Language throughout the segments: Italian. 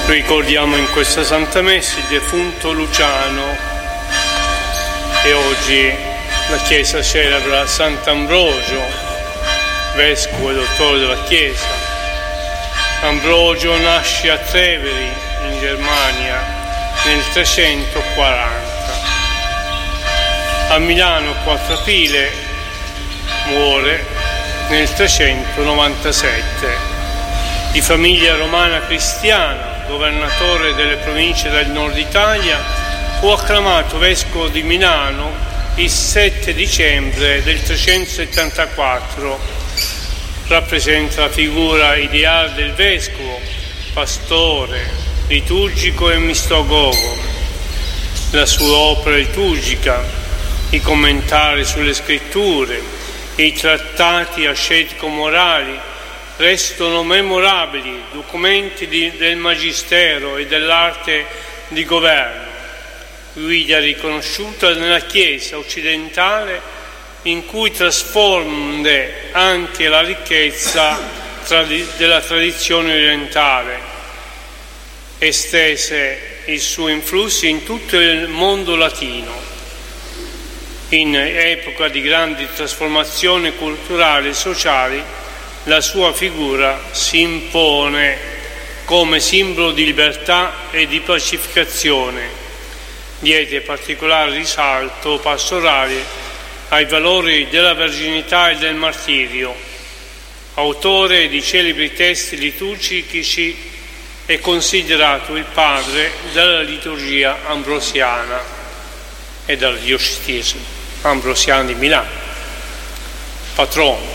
Ricordiamo in questa Santa Messa il defunto Luciano e oggi la Chiesa celebra Sant'Ambrogio, vescovo e dottore della Chiesa. Ambrogio nasce a Treveri, in Germania, nel 340. A Milano, 4 aprile, muore nel 397. Di famiglia romana cristiana, governatore delle province del nord Italia, fu acclamato vescovo di Milano il 7 dicembre del 374. Rappresenta la figura ideale del vescovo, pastore, liturgico e mistagogo. La sua opera liturgica, i commentari sulle scritture, i trattati ascetico-morali restano memorabili documenti del magistero e dell'arte di governo, guida riconosciuta nella Chiesa occidentale in cui trasfonde anche la ricchezza della tradizione orientale. Estese il suo influsso in tutto il mondo latino. In epoca di grandi trasformazioni culturali e sociali, la sua figura si impone come simbolo di libertà e di pacificazione. Diede particolare risalto pastorale ai valori della verginità e del martirio. Autore di celebri testi liturgici, è considerato il padre della liturgia ambrosiana e della diocesi ambrosiana di Milano, patrono.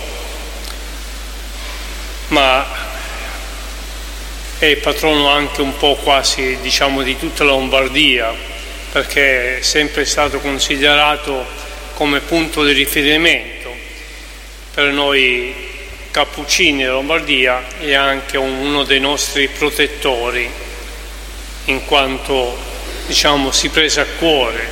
Ma è patrono anche un po' quasi, di tutta la Lombardia, perché è sempre stato considerato come punto di riferimento per noi cappuccini della Lombardia e anche uno dei nostri protettori, in quanto si prese a cuore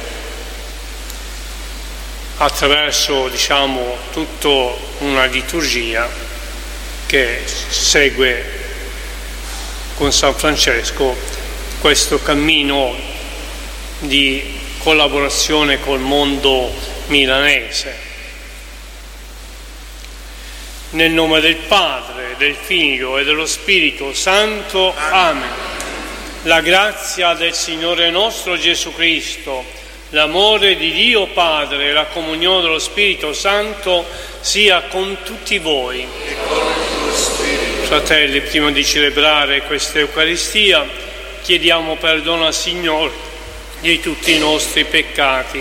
attraverso tutta una liturgia che segue con San Francesco questo cammino di collaborazione col mondo milanese. Nel nome del Padre, del Figlio e dello Spirito Santo. Amen. La grazia del Signore nostro Gesù Cristo, l'amore di Dio Padre e la comunione dello Spirito Santo sia con tutti voi. Fratelli, prima di celebrare questa Eucaristia, chiediamo perdono al Signore di tutti i nostri peccati.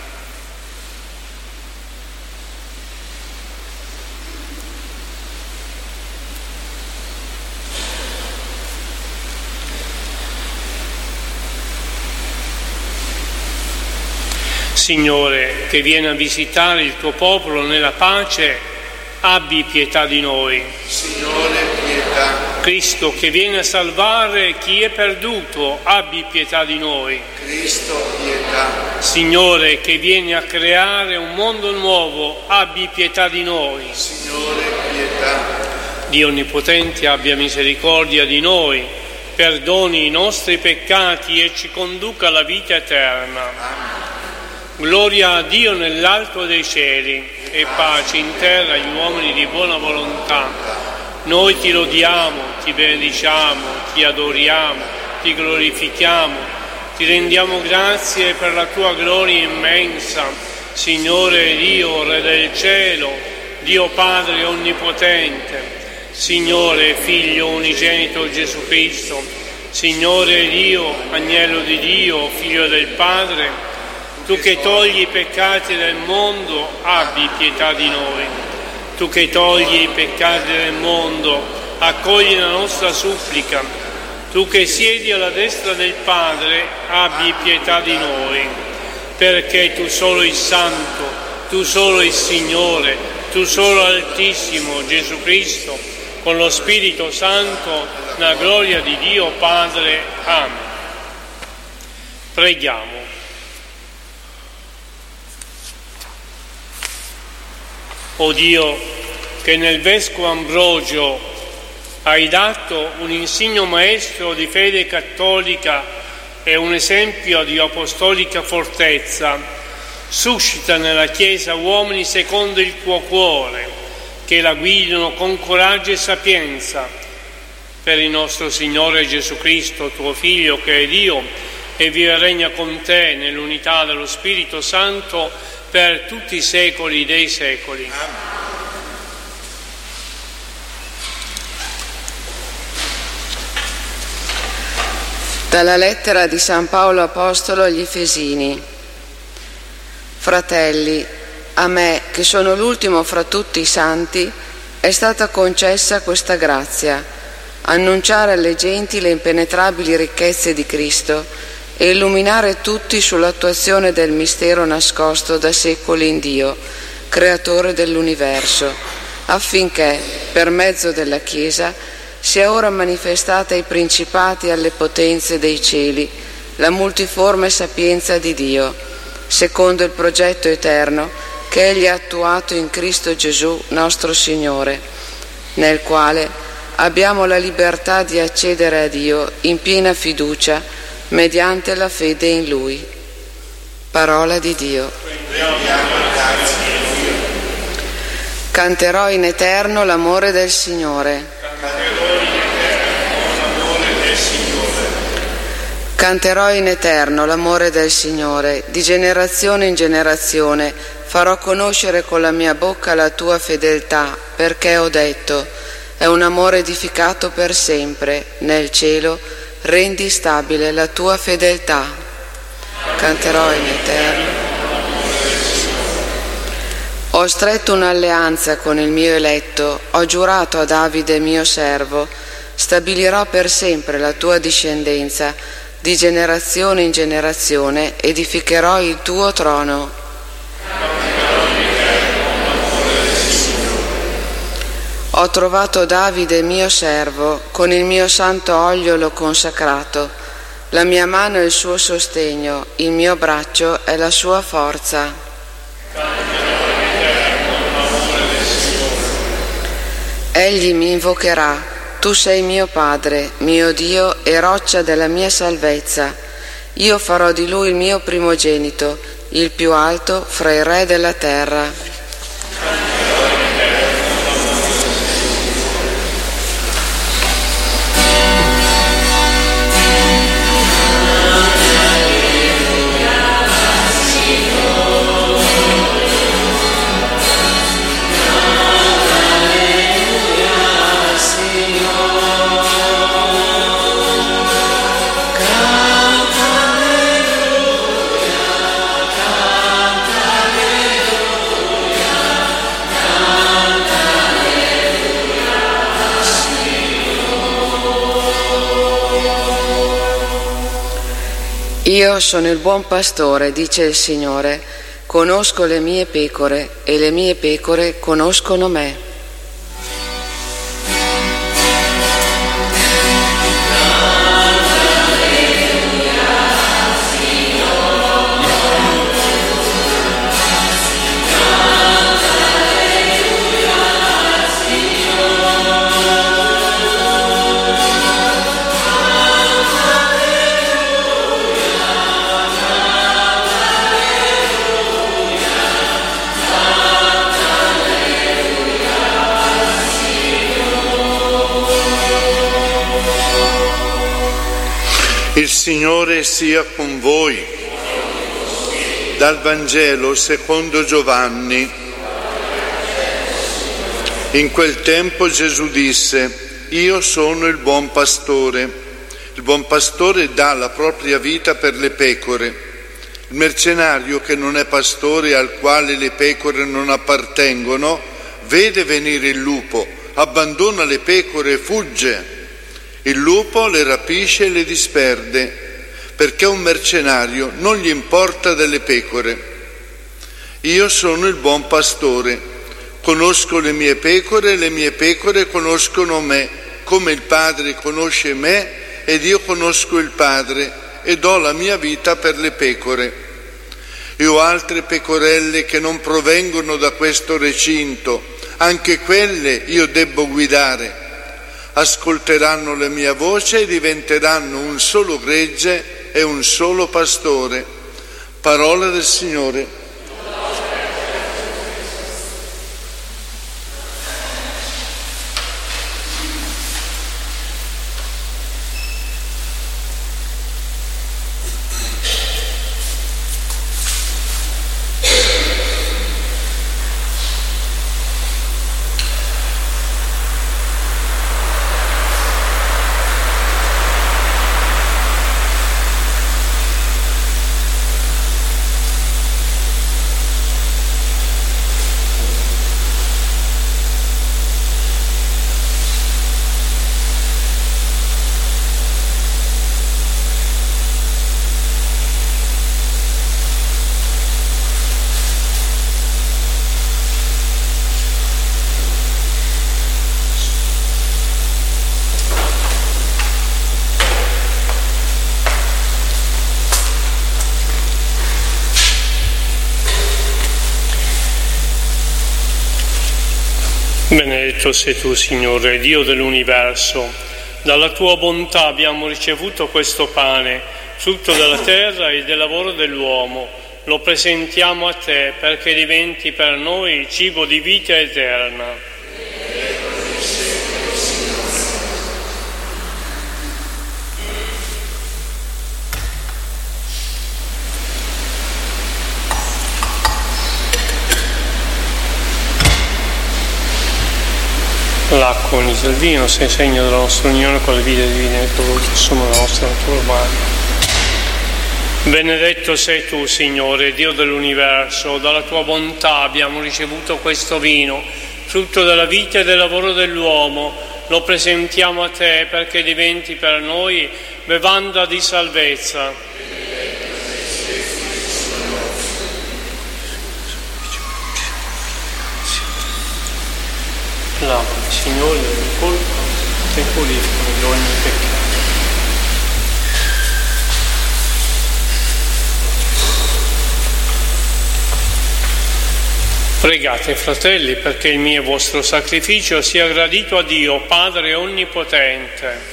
Signore, che vieni a visitare il tuo popolo nella pace, abbi pietà di noi. Signore, pietà. Cristo, che viene a salvare chi è perduto, abbi pietà di noi. Cristo, pietà. Signore, che vieni a creare un mondo nuovo, abbi pietà di noi. Signore, pietà. Dio Onnipotente, abbia misericordia di noi, perdoni i nostri peccati e ci conduca alla vita eterna. Amen. Gloria a Dio nell'alto dei cieli e pace in terra agli uomini di buona volontà. Noi ti lodiamo, ti benediciamo, ti adoriamo, ti glorifichiamo, ti rendiamo grazie per la tua gloria immensa, Signore Dio, Re del cielo, Dio Padre onnipotente, Signore Figlio unigenito Gesù Cristo, Signore Dio, Agnello di Dio, Figlio del Padre. Tu che togli i peccati del mondo, abbi pietà di noi. Tu che togli i peccati del mondo, accogli la nostra supplica. Tu che siedi alla destra del Padre, abbi pietà di noi. Perché tu solo il Santo, tu solo il Signore, tu solo Altissimo Gesù Cristo, con lo Spirito Santo, la gloria di Dio Padre. Amen. Preghiamo. O Dio, che nel Vescovo Ambrogio Hai dato un insigno maestro di fede cattolica e un esempio di apostolica fortezza. Suscita nella Chiesa uomini secondo il tuo cuore, che la guidino con coraggio e sapienza. Per il nostro Signore Gesù Cristo, tuo Figlio, che è Dio e vive e regna con te nell'unità dello Spirito Santo per tutti i secoli dei secoli. Amen. Dalla lettera di San Paolo Apostolo agli Efesini. Fratelli, a me, che sono l'ultimo fra tutti i santi, è stata concessa questa grazia: annunciare alle genti le impenetrabili ricchezze di Cristo e illuminare tutti sull'attuazione del mistero nascosto da secoli in Dio, creatore dell'universo, affinché, per mezzo della Chiesa, sia ora manifestata ai principati e alle potenze dei cieli la multiforme sapienza di Dio, secondo il progetto eterno che Egli ha attuato in Cristo Gesù nostro Signore, nel quale abbiamo la libertà di accedere a Dio in piena fiducia mediante la fede in Lui. Parola di Dio. Canterò in eterno l'amore del Signore. Canterò in eterno l'amore del Signore, di generazione in generazione farò conoscere con la mia bocca la tua fedeltà, perché ho detto, è un amore edificato per sempre, nel cielo rendi stabile la tua fedeltà. Canterò in eterno. Ho stretto un'alleanza con il mio eletto, ho giurato a Davide mio servo, stabilirò per sempre la tua discendenza, di generazione in generazione edificherò il tuo trono. Ho trovato Davide mio servo, con il mio santo olio l'ho consacrato, la mia mano è il suo sostegno, il mio braccio è la sua forza. Egli mi invocherà. Tu sei mio Padre, mio Dio e roccia della mia salvezza. Io farò di lui il mio primogenito, il più alto fra i re della terra. Io sono il buon pastore, dice il Signore, conosco le mie pecore e le mie pecore conoscono me. Il Signore sia con voi. Dal Vangelo secondo Giovanni. In quel tempo Gesù disse: Io sono il buon pastore. Il buon pastore dà la propria vita per le pecore. Il mercenario che non è pastore e al quale le pecore non appartengono, vede venire il lupo, abbandona le pecore e fugge. Il lupo le rapisce e le disperde, perché un mercenario non gli importa delle pecore. Io sono il buon pastore, conosco le mie pecore e le mie pecore conoscono me, come il Padre conosce me ed io conosco il Padre e do la mia vita per le pecore. E ho altre pecorelle che non provengono da questo recinto, anche quelle io debbo guidare. ascolteranno la mia voce e diventeranno un solo gregge e un solo pastore. Parola del Signore. Benedetto sei tu, Signore, Dio dell'universo. Dalla tua bontà abbiamo ricevuto questo pane, frutto della terra e del lavoro dell'uomo. Lo presentiamo a te perché diventi per noi cibo di vita eterna. L'acqua unita al vino sei segno della nostra unione con le vite divine che voi che sono la nostra natura umana. Benedetto sei tu, Signore, Dio dell'universo, dalla tua bontà abbiamo ricevuto questo vino, frutto della vita e del lavoro dell'uomo. Lo presentiamo a te perché diventi per noi bevanda di salvezza. Lavami, Signore, ogni colpa e purificami da ogni peccato. Pregate, fratelli, perché il mio e vostro sacrificio sia gradito a Dio, Padre Onnipotente.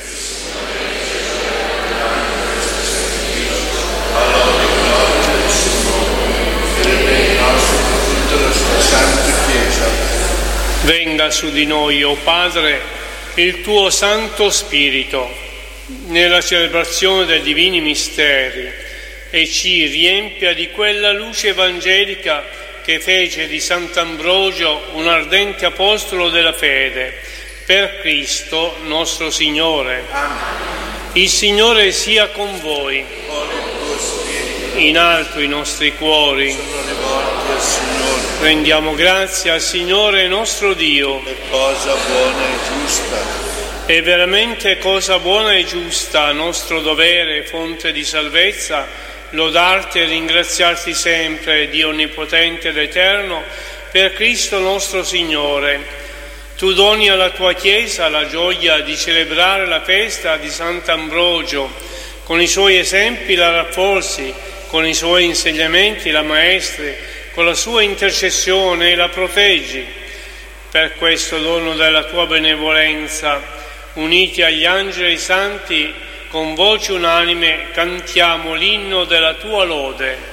Venga su di noi, o Padre, il tuo Santo Spirito, nella celebrazione dei divini misteri, e ci riempia di quella luce evangelica che fece di Sant'Ambrogio un ardente apostolo della fede, per Cristo nostro Signore. Amen. Il Signore sia con voi. In alto i nostri cuori. Sono rivolti al Signore. Rendiamo grazie al Signore nostro Dio. È cosa buona e giusta. È veramente cosa buona e giusta, nostro dovere, fonte di salvezza, lodarti e ringraziarti sempre, Dio onnipotente ed eterno, per Cristo nostro Signore. Tu doni alla tua Chiesa la gioia di celebrare la festa di Sant'Ambrogio, con i suoi esempi la rafforzi, con i suoi insegnamenti la maestri, con la sua intercessione la proteggi. Per questo dono della tua benevolenza, uniti agli angeli e ai santi, con voce unanime cantiamo l'inno della tua lode.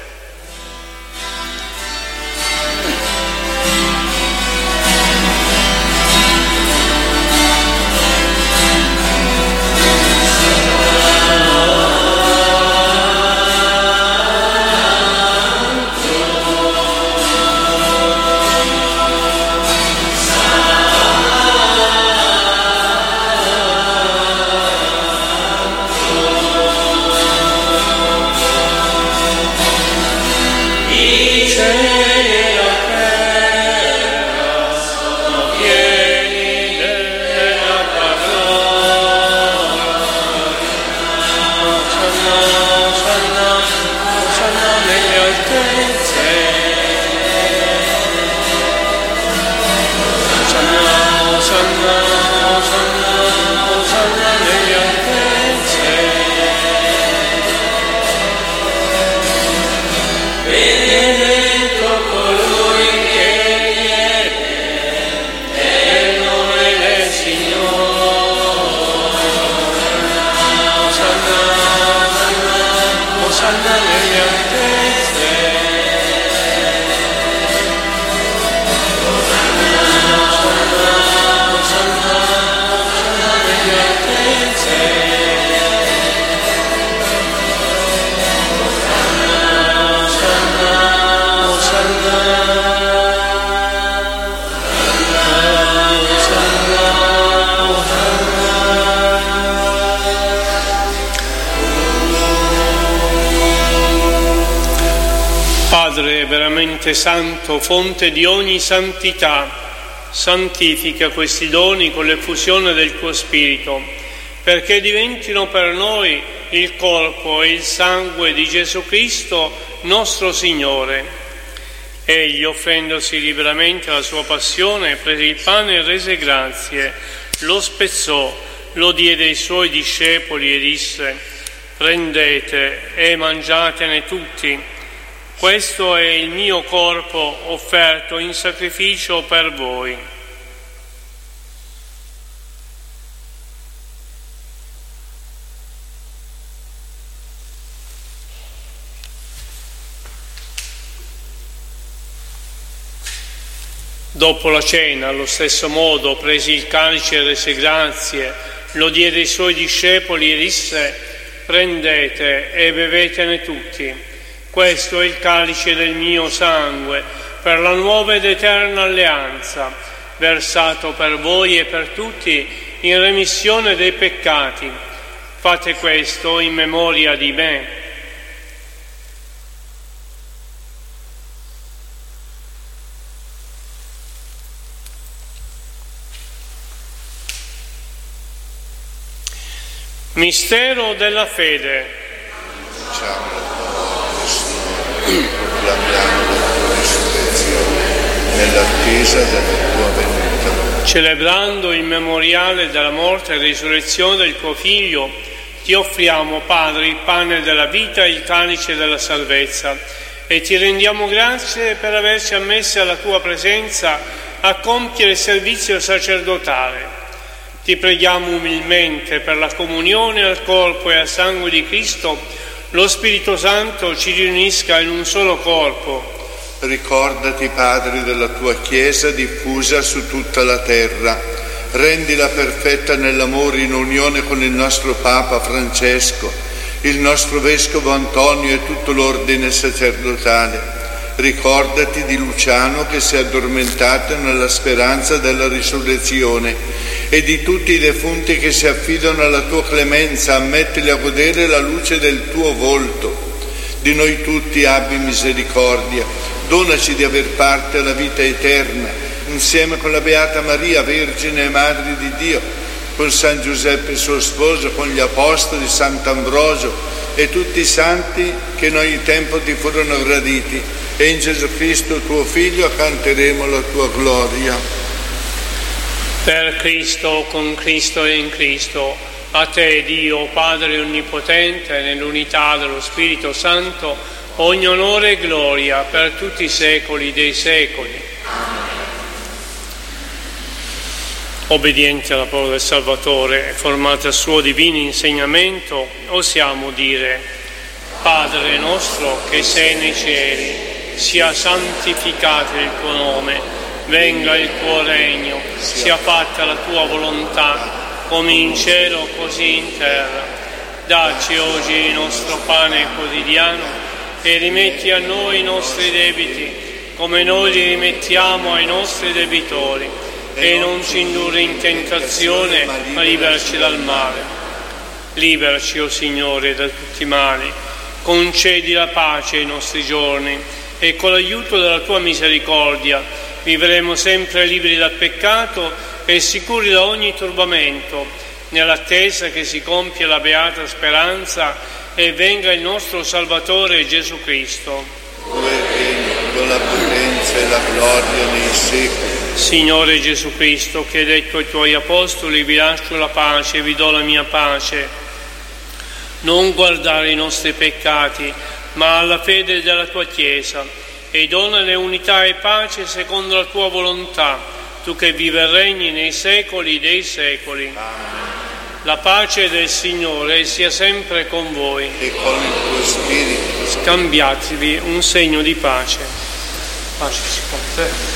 nelle altezze. Padre veramente santo, fonte di ogni santità, santifica questi doni con l'effusione del tuo Spirito, perché diventino per noi il corpo e il sangue di Gesù Cristo, nostro Signore. Egli, offrendosi liberamente alla sua passione, prese il pane e rese grazie, lo spezzò, lo diede ai suoi discepoli e disse: prendete e mangiatene tutti. Questo è il mio corpo offerto in sacrificio per voi. Dopo la cena, allo stesso modo, prese il calice e rese grazie, lo diede ai suoi discepoli e disse: prendete e bevetene tutti. Questo è il calice del mio sangue, per la nuova ed eterna alleanza, versato per voi e per tutti in remissione dei peccati. Fate questo in memoria di me. Mistero della fede. Proclamiamo la tua risurrezione nell'attesa della tua venuta. Celebrando il memoriale della morte e risurrezione del tuo Figlio, ti offriamo, Padre, il pane della vita e il calice della salvezza, e ti rendiamo grazie per averci ammessi alla tua presenza a compiere il servizio sacerdotale. Ti preghiamo umilmente per la comunione al corpo e al sangue di Cristo. Lo Spirito Santo ci riunisca in un solo corpo. Ricordati, Padre, della tua Chiesa diffusa su tutta la terra. Rendila perfetta nell'amore in unione con il nostro Papa Francesco, il nostro Vescovo Antonio e tutto l'ordine sacerdotale. Ricordati di Luciano che si è addormentato nella speranza della risurrezione e di tutti i defunti che si affidano alla tua clemenza. Ammettili a godere la luce del tuo volto. Di noi tutti abbi misericordia. Donaci di aver parte alla vita eterna, insieme con la Beata Maria, Vergine e Madre di Dio, con San Giuseppe suo sposo, con gli Apostoli, Sant'Ambrogio e tutti i santi che in ogni tempo ti furono graditi, e in Gesù Cristo tuo Figlio canteremo la tua gloria. Per Cristo, con Cristo e in Cristo, a te, Dio, Padre Onnipotente, nell'unità dello Spirito Santo, ogni onore e gloria per tutti i secoli dei secoli. Obbedienti alla parola del Salvatore e formati al suo divino insegnamento, osiamo dire: Padre nostro che sei nei cieli, sia santificato il tuo nome, venga il tuo regno, sia fatta la tua volontà, come in cielo così in terra. Dacci oggi il nostro pane quotidiano e rimetti a noi i nostri debiti, come noi li rimettiamo ai nostri debitori, e non ci indurre in tentazione, ma liberaci dal male. Liberaci, o Signore, da tutti i mali, concedi la pace ai nostri giorni, e con l'aiuto della tua misericordia vivremo sempre liberi dal peccato e sicuri da ogni turbamento, nell'attesa che si compia la beata speranza e venga il nostro Salvatore Gesù Cristo. Dove regni con la potenza e la gloria nei secoli. Signore Gesù Cristo, che hai detto ai tuoi apostoli: vi lascio la pace, vi do la mia pace, non guardare i nostri peccati, ma alla fede della tua Chiesa, e donale unità e pace secondo la tua volontà, tu che vivi e regni nei secoli dei secoli. Amen. La pace del Signore sia sempre con voi. E con il tuo spirito. Scambiatevi un segno di pace. Pace con te.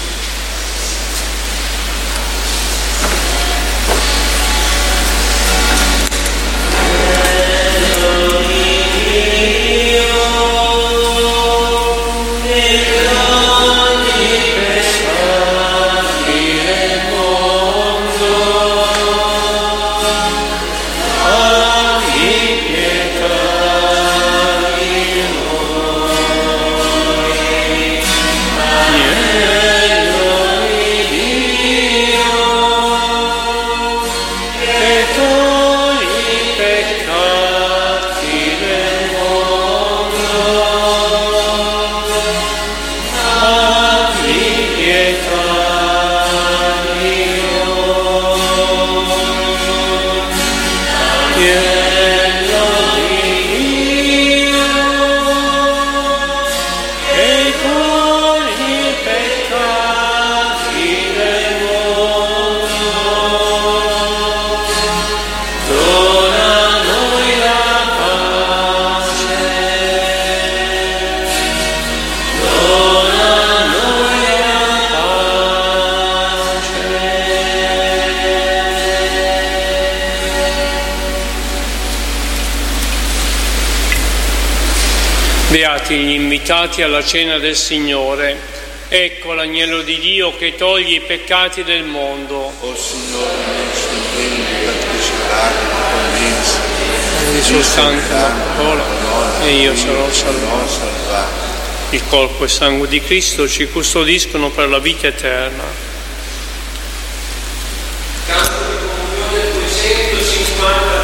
Beati gli invitati alla cena del Signore. Ecco l'agnello di Dio che toglie i peccati del mondo. O Signore, non sono degno di partecipare alla mensa Il suo sangue la parola e io sarò salvato. Il corpo e sangue di Cristo ci custodiscono per la vita eterna. Canto di comunione 253.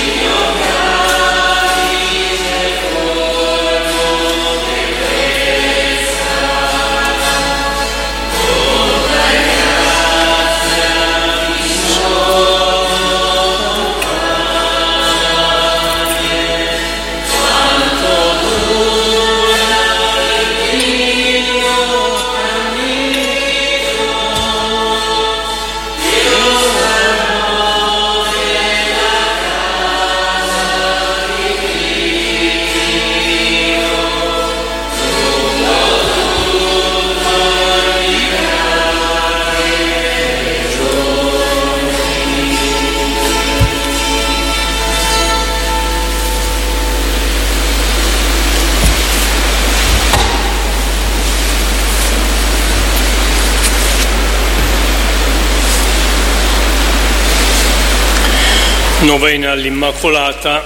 Novena all'Immacolata.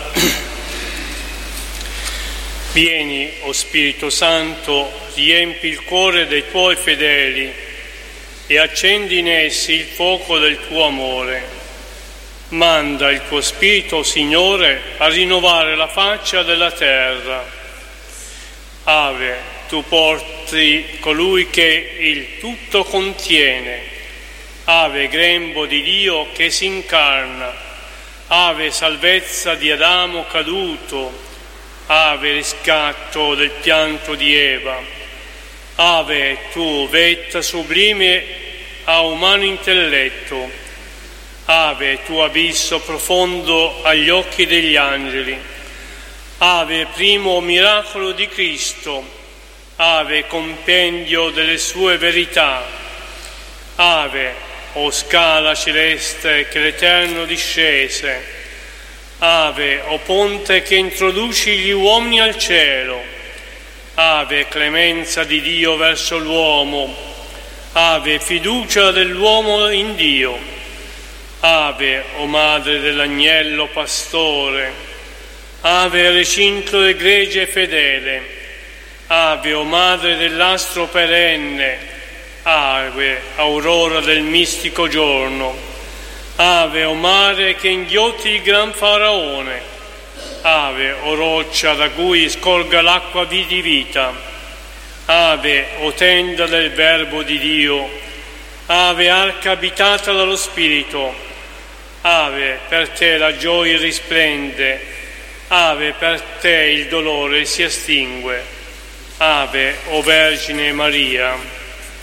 Vieni, o Spirito Santo, riempi il cuore dei tuoi fedeli e accendi in essi il fuoco del tuo amore. Manda il tuo Spirito, Signore, a rinnovare la faccia della terra. Ave, tu porti colui che il tutto contiene. Ave, grembo di Dio che si incarna. Ave, salvezza di Adamo caduto. Ave, riscatto del pianto di Eva. Ave, tu, vetta sublime a umano intelletto. Ave, tu, abisso profondo agli occhi degli angeli. Ave, primo miracolo di Cristo. Ave, compendio delle sue verità. Ave, o scala celeste che l'Eterno discese. Ave, o ponte che introduci gli uomini al cielo. Ave, clemenza di Dio verso l'uomo. Ave, fiducia dell'uomo in Dio. Ave, o madre dell'agnello pastore. Ave, recinto del gregge fedele. Ave, o madre dell'astro perenne. Ave, aurora del mistico giorno. Ave, o mare che inghiotti il gran faraone. Ave, o roccia da cui scorga l'acqua di vita. Ave, o tenda del Verbo di Dio. Ave, arca abitata dallo Spirito. Ave, per te la gioia risplende. Ave, per te il dolore si estingue. Ave, o Vergine Maria.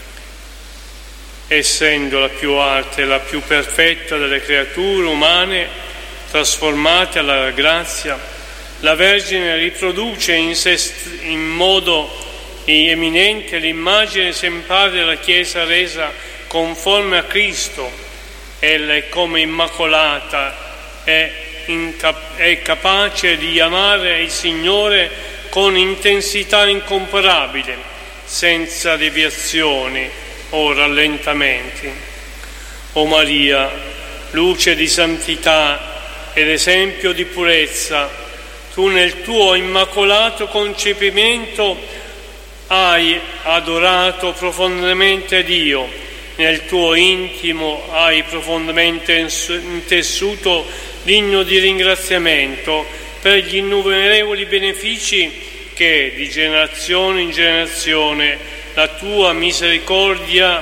Essendo la più alta e la più perfetta delle creature umane trasformate alla grazia, la Vergine riproduce in sé in modo eminente l'immagine esemplare della Chiesa resa conforme a Cristo. Ella è come immacolata, è capace di amare il Signore con intensità incomparabile, senza deviazioni o rallentamenti. O Maria, luce di santità ed esempio di purezza, tu nel tuo immacolato concepimento hai adorato profondamente Dio, nel tuo intimo hai profondamente intessuto l'inno di ringraziamento per gli innumerevoli benefici che di generazione in generazione la tua misericordia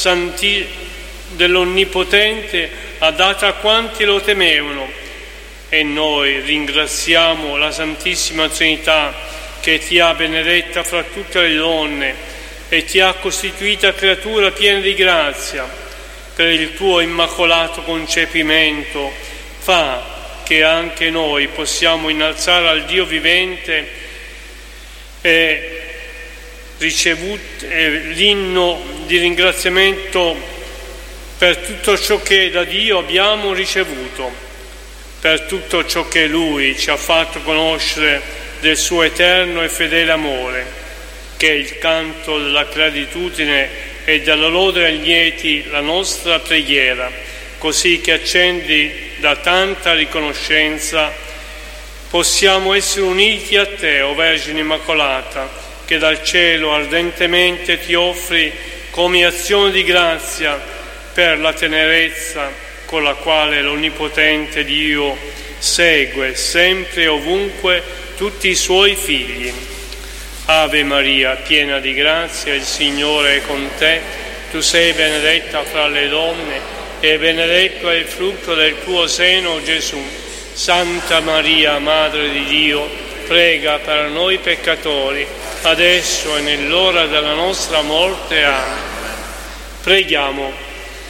dell'Onnipotente ha dato a quanti lo temevano. E noi ringraziamo la Santissima Trinità che ti ha benedetta fra tutte le donne e ti ha costituita creatura piena di grazia. Per il tuo immacolato concepimento fa che anche noi possiamo innalzare al Dio vivente e l'inno di ringraziamento per tutto ciò che da Dio abbiamo ricevuto, per tutto ciò che Lui ci ha fatto conoscere del suo eterno e fedele amore, che è il canto della gratitudine e della lode lieti la nostra preghiera, così che accendi da tanta riconoscenza possiamo essere uniti a Te, o Vergine Immacolata, che dal cielo ardentemente ti offri come azione di grazia per la tenerezza con la quale l'Onnipotente Dio segue sempre e ovunque tutti i suoi figli. Ave Maria, piena di grazia, il Signore è con te. Tu sei benedetta fra le donne e benedetto è il frutto del tuo seno, Gesù. Santa Maria, Madre di Dio, prega per noi peccatori, adesso e nell'ora della nostra morte. Amen. Preghiamo.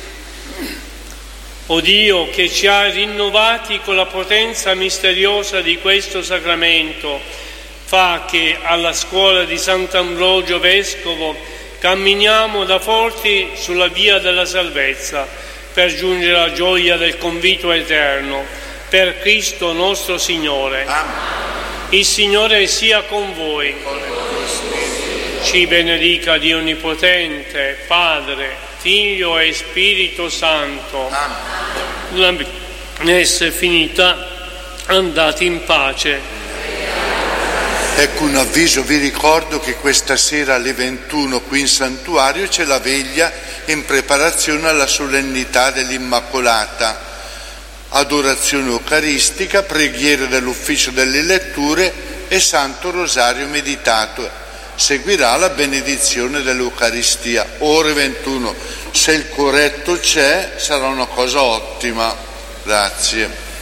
O Dio, che ci hai rinnovati con la potenza misteriosa di questo sacramento, fa che alla scuola di Sant'Ambrogio Vescovo camminiamo da forti sulla via della salvezza per giungere alla gioia del convito eterno, per Cristo nostro Signore. Amen. Il Signore sia con voi. Ci benedica Dio Onnipotente, Padre, Figlio e Spirito Santo. La messa è finita, andate in pace. Ecco un avviso, vi ricordo che questa sera alle 21 qui in santuario c'è la veglia in preparazione alla solennità dell'Immacolata, adorazione eucaristica, preghiere dell'ufficio delle letture e Santo Rosario meditato. Seguirà la benedizione dell'Eucaristia, ore 21. Se il corretto c'è, sarà una cosa ottima. Grazie.